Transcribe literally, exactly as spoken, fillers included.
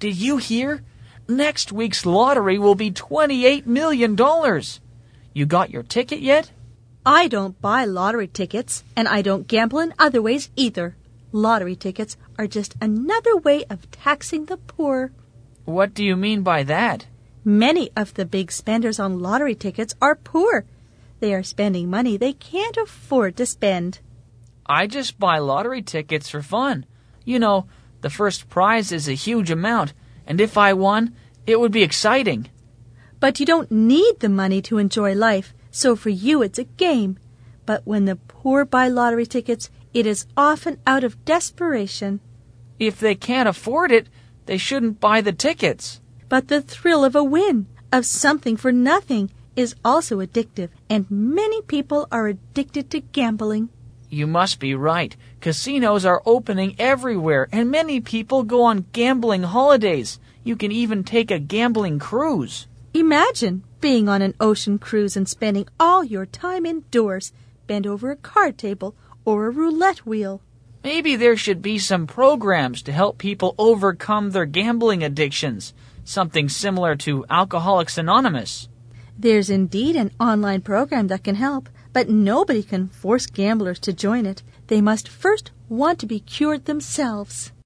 Did you hear? Next week's lottery will be twenty-eight million dollars. You got your ticket yet? I don't buy lottery tickets, and I don't gamble in other ways either. Lottery tickets are just another way of taxing the poor. What do you mean by that? Many of the big spenders on lottery tickets are poor. They are spending money they can't afford to spend. I just buy lottery tickets for fun. You know, the first prize is a huge amount, and if I won, it would be exciting. But you don't need the money to enjoy life, so for you it's a game. But when the poor buy lottery tickets, it is often out of desperation. If they can't afford it, they shouldn't buy the tickets. But the thrill of a win, of something for nothing, is also addictive, and many people are addicted to gambling. You must be right. Casinos are opening everywhere, and many people go on gambling holidays. You can even take a gambling cruise. Imagine being on an ocean cruise and spending all your time indoors, bent over a card table or a roulette wheel. Maybe there should be some programs to help people overcome their gambling addictions, something similar to Alcoholics Anonymous. There's indeed an online program that can help, but nobody can force gamblers to join it. They must first want to be cured themselves.